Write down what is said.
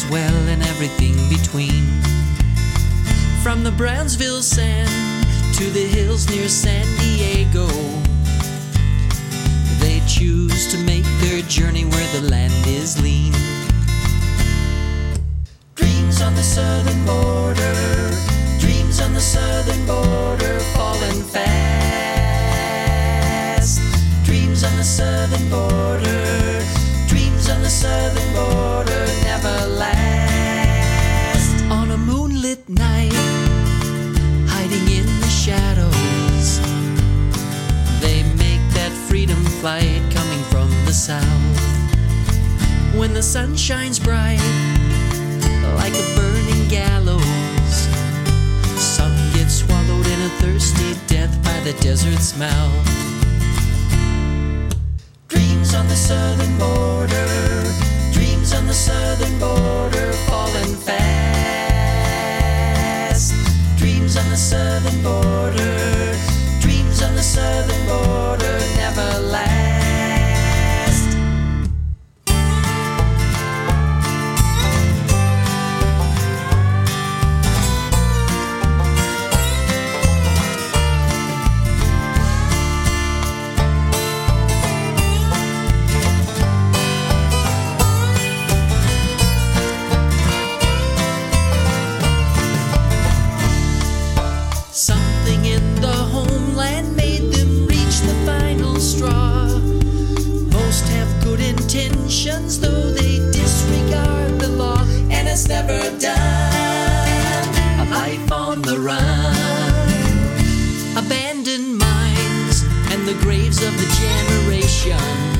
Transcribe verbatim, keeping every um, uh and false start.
well, and everything between. From the Brownsville sand to the hills near San Diego, they choose to make their journey where the land is lean. Dreams on the southern border, dreams on the southern border, falling fast. Dreams on the southern border, dreams on the southern border, never last. On a moonlit night, hiding in the shadows, they make that freedom flight coming from the south. When the sun shines bright like a burning gallows, some get swallowed in a thirsty death by the desert's mouth. Dreams on the southern border, dreams on the southern border, falling fast. Dreams on the southern border, dreams on the southern border, never last. Something in the homeland made them reach the final straw. Most have good intentions, though they disregard the law. And it's never done, a life on the run. Abandoned mines and the graves of the generation